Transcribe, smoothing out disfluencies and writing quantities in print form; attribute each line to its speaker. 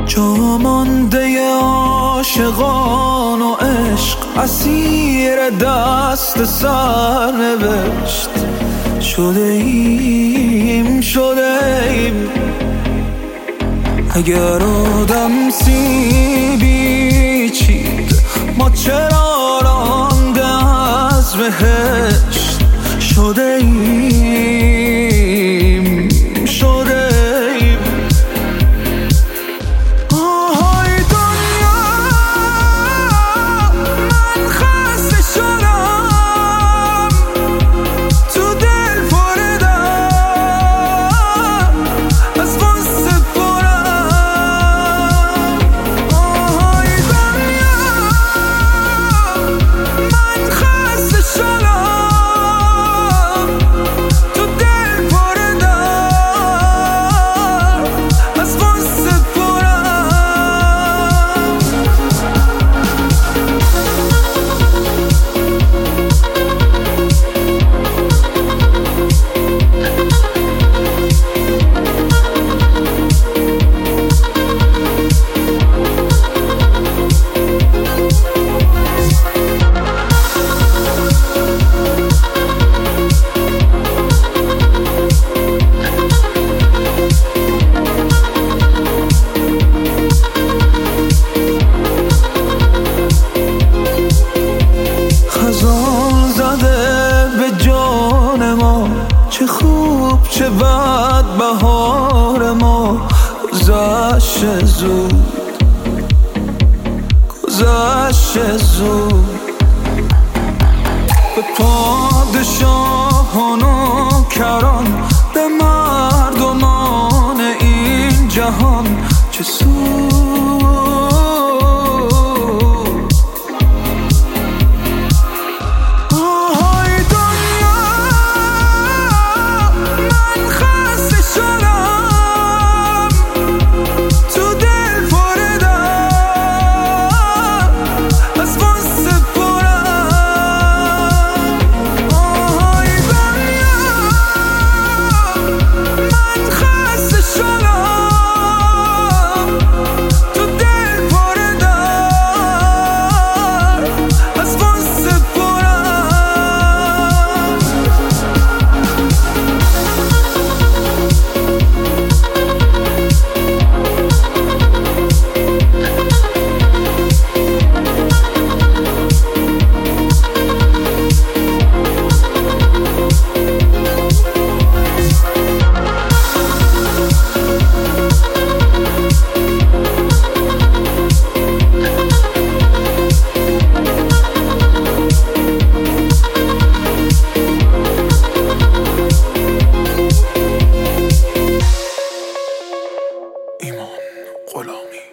Speaker 1: جا مانده عاشقان و عشق، اسیر دست سرنوشت شده ایم اگر آدم سیبی چید ما چرا رانده از بهشت شده ایم آهای دنیا من خسته شدم تو دل پردم از غصه پرم آهای دنیا من خسته شدم تو دل پردم از غصه خزان زده به جان ما، چه خوب چه بد بهار ما گذشت زود به پادشاهان و کران، به مردمان این جهان چه سود ایمان غلامی.